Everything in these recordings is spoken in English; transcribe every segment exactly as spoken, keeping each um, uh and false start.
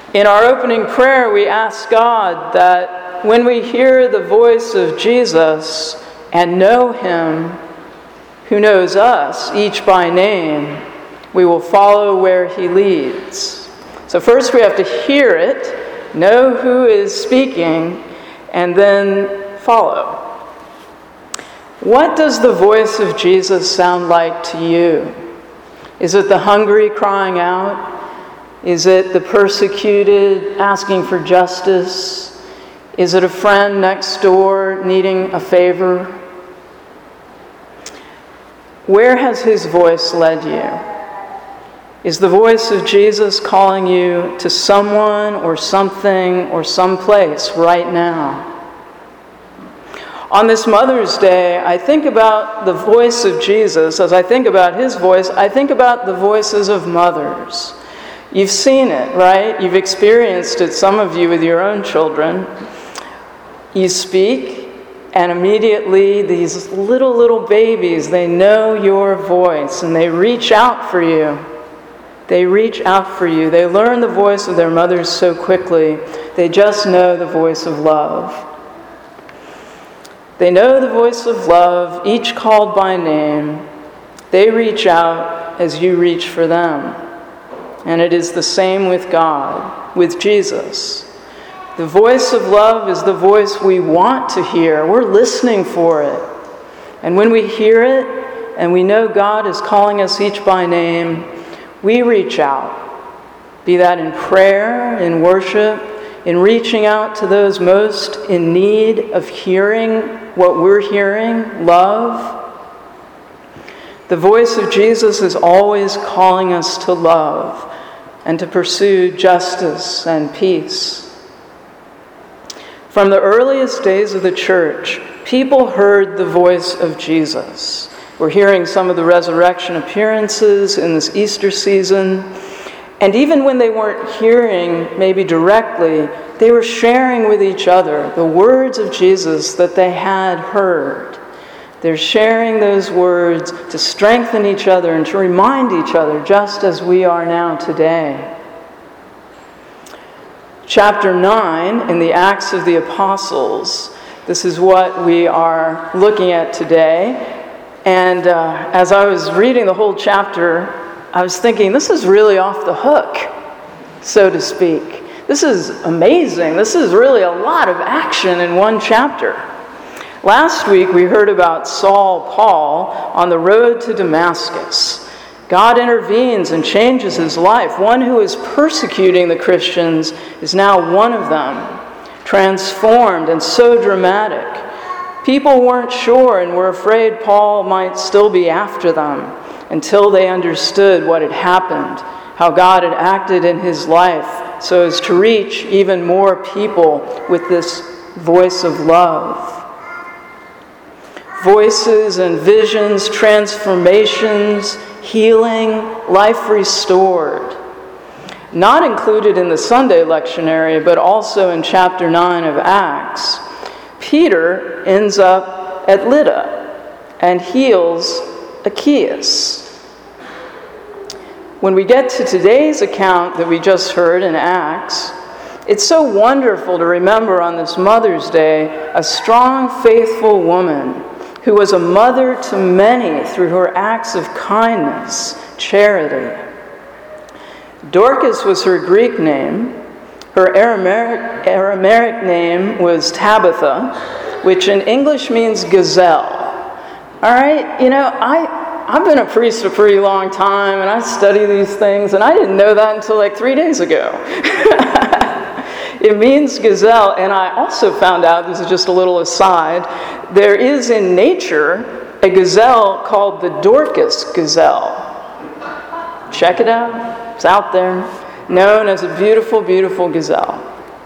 In our opening prayer, we ask God that when we hear the voice of Jesus and know Him, who knows us, each by name, we will follow where He leads. So first we have to hear it, know who is speaking, and then follow. What does the voice of Jesus sound like to you? Is it the hungry crying out? Is it the persecuted asking for justice? Is it a friend next door needing a favor? Where has His voice led you? Is the voice of Jesus calling you to someone or something or someplace right now? On this Mother's Day, I think about the voice of Jesus. As I think about His voice, I think about the voices of mothers. You've seen it, right? You've experienced it, some of you with your own children. You speak, and immediately these little, little babies, they know your voice, and they reach out for you. They reach out for you. They learn the voice of their mothers so quickly. They just know the voice of love. They know the voice of love, each called by name. They reach out as you reach for them. And it is the same with God, with Jesus. The voice of love is the voice we want to hear. We're listening for it. And when we hear it, and we know God is calling us each by name, we reach out. Be that in prayer, in worship, in reaching out to those most in need of hearing what we're hearing, love. The voice of Jesus is always calling us to love and to pursue justice and peace. From the earliest days of the church, people heard the voice of Jesus. We're hearing some of the resurrection appearances in this Easter season. And even when they weren't hearing maybe directly, they were sharing with each other the words of Jesus that they had heard. They're sharing those words to strengthen each other and to remind each other, just as we are now today. Chapter nine in the Acts of the Apostles, this is what we are looking at today. And uh, as I was reading the whole chapter, I was thinking, this is really off the hook, so to speak. This is amazing. This is really a lot of action in one chapter. Last week we heard about Saul Paul on the road to Damascus. God intervenes and changes his life. One who is persecuting the Christians is now one of them, transformed and so dramatic. People weren't sure and were afraid Paul might still be after them until they understood what had happened, how God had acted in his life so as to reach even more people with this voice of love. Voices and visions, transformations, healing, life restored. Not included in the Sunday lectionary, but also in chapter nine of Acts. Peter ends up at Lydda and heals Achaeus. When we get to today's account that we just heard in Acts, it's so wonderful to remember on this Mother's Day a strong, faithful woman who was a mother to many through her acts of kindness, charity. Dorcas was her Greek name. Her Aramaic, Aramaic name was Tabitha, which in English means gazelle. All right, you know, I, I've been a priest a pretty long time, and I study these things, and I didn't know that until like three days ago. It means gazelle, and I also found out, this is just a little aside, there is in nature a gazelle called the Dorcas gazelle. Check it out. It's out there. Known as a beautiful, beautiful gazelle.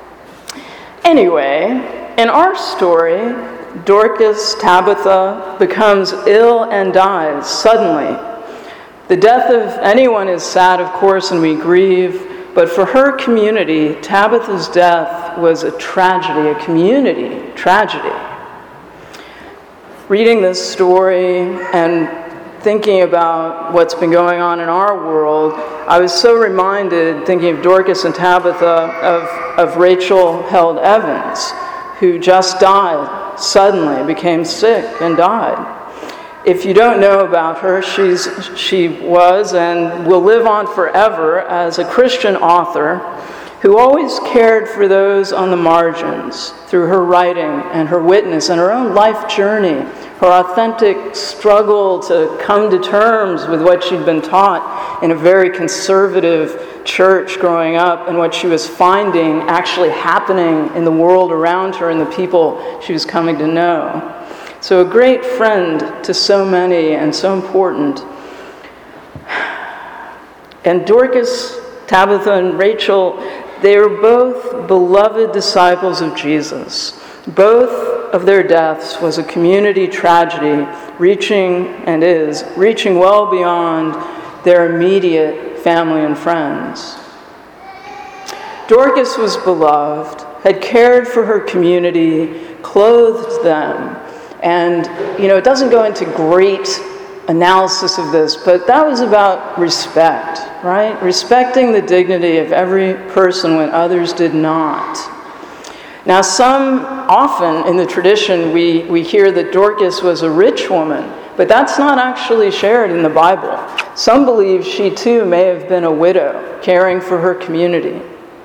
Anyway, in our story, Dorcas, Tabitha, becomes ill and dies suddenly. The death of anyone is sad, of course, and we grieve. But for her community, Tabitha's death was a tragedy, a community tragedy. Reading this story and thinking about what's been going on in our world, I was so reminded, thinking of Dorcas and Tabitha, of, of Rachel Held Evans, who just died suddenly, became sick and died. If you don't know about her, she's, she was and will live on forever as a Christian author who always cared for those on the margins through her writing and her witness and her own life journey, her authentic struggle to come to terms with what she'd been taught in a very conservative church growing up and what she was finding actually happening in the world around her and the people she was coming to know. So a great friend to so many and so important. And Dorcas, Tabitha, and Rachel, they were both beloved disciples of Jesus. Both of their deaths was a community tragedy, reaching, and is, reaching well beyond their immediate family and friends. Dorcas was beloved, had cared for her community, clothed them, and, you know, it doesn't go into great analysis of this, but that was about respect, right? Respecting the dignity of every person when others did not. Now, some, often in the tradition, we, we hear that Dorcas was a rich woman, but that's not actually shared in the Bible. Some believe she too may have been a widow, caring for her community.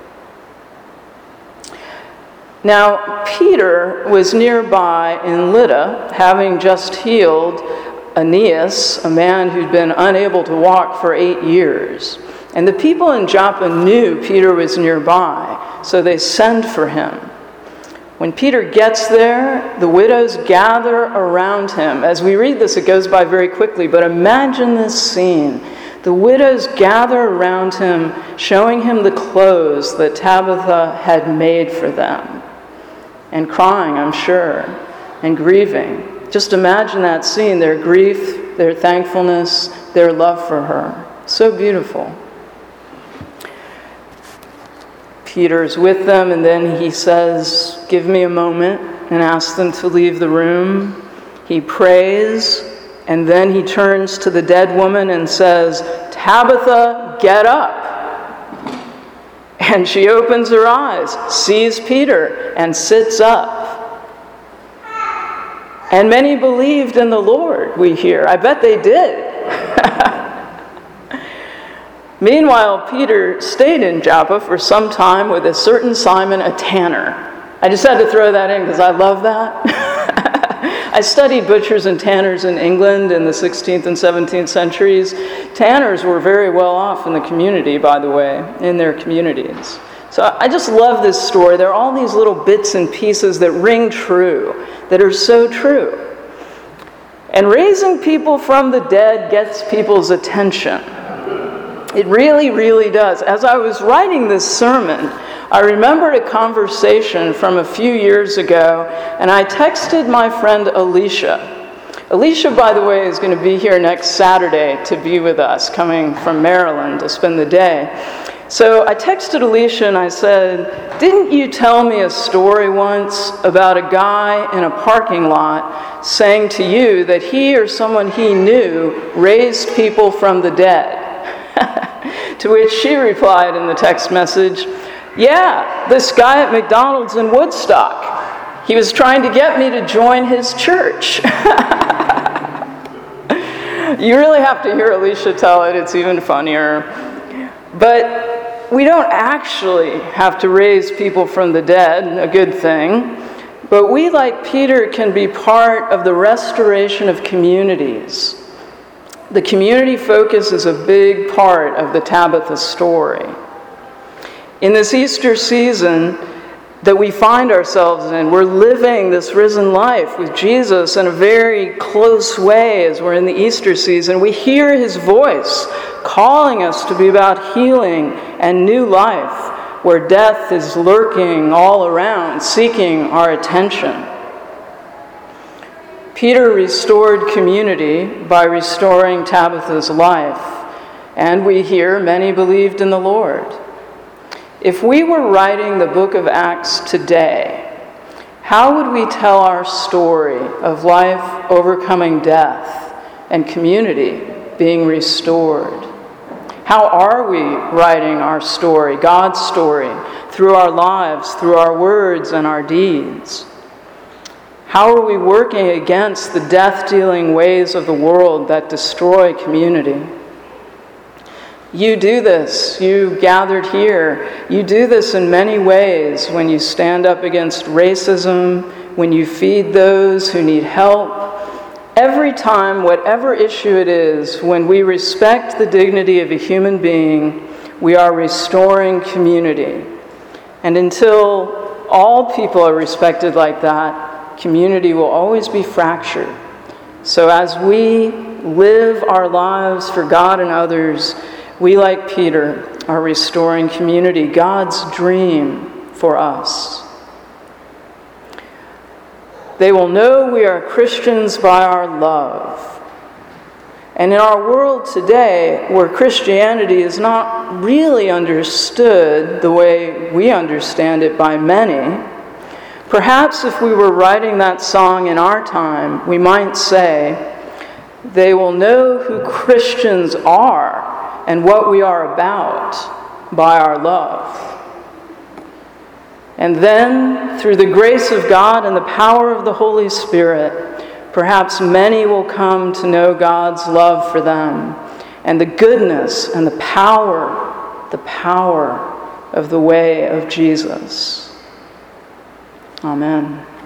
Now, Peter was nearby in Lydda, having just healed Aeneas, a man who'd been unable to walk for eight years. And the people in Joppa knew Peter was nearby, so they send for him. When Peter gets there, the widows gather around him. As we read this, it goes by very quickly, but imagine this scene. The widows gather around him, showing him the clothes that Tabitha had made for them. And crying, I'm sure, and grieving. Just imagine that scene, their grief, their thankfulness, their love for her. So beautiful. Peter's with them, and then he says, give me a moment, and asks them to leave the room. He prays, and then he turns to the dead woman and says, Tabitha, get up. And she opens her eyes, sees Peter, and sits up. And many believed in the Lord, we hear. I bet they did. Meanwhile, Peter stayed in Joppa for some time with a certain Simon, a tanner. I just had to throw that in because I love that. I studied butchers and tanners in England in the sixteenth and seventeenth centuries. Tanners were very well off in the community, by the way, in their communities. So I just love this story. There are all these little bits and pieces that ring true, that are so true. And raising people from the dead gets people's attention. It really, really does. As I was writing this sermon, I remembered a conversation from a few years ago, and I texted my friend Alicia. Alicia, by the way, is going to be here next Saturday to be with us, coming from Maryland to spend the day. So I texted Alicia and I said, didn't you tell me a story once about a guy in a parking lot saying to you that he or someone he knew raised people from the dead? To which she replied in the text message, yeah, this guy at McDonald's in Woodstock. He was trying to get me to join his church. You really have to hear Alicia tell it. It's even funnier. But we don't actually have to raise people from the dead, a good thing. But we, like Peter, can be part of the restoration of communities. The community focus is a big part of the Tabitha story. In this Easter season that we find ourselves in, we're living this risen life with Jesus in a very close way as we're in the Easter season. We hear his voice calling us to be about healing and new life, where death is lurking all around, seeking our attention. Peter restored community by restoring Tabitha's life, and we hear many believed in the Lord. If we were writing the book of Acts today, how would we tell our story of life overcoming death and community being restored. How are we writing our story, God's story, through our lives, through our words and our deeds? How are we working against the death-dealing ways of the world that destroy community? You do this, you gathered here, you do this in many ways when you stand up against racism, when you feed those who need help. Every time, whatever issue it is, when we respect the dignity of a human being, we are restoring community. And until all people are respected like that, community will always be fractured. So as we live our lives for God and others, we, like Peter, are restoring community, God's dream for us. They will know we are Christians by our love. And in our world today, where Christianity is not really understood the way we understand it by many, perhaps if we were writing that song in our time, we might say, they will know who Christians are and what we are about by our love. And then, through the grace of God and the power of the Holy Spirit, perhaps many will come to know God's love for them and the goodness and the power, the power of the way of Jesus. Amen.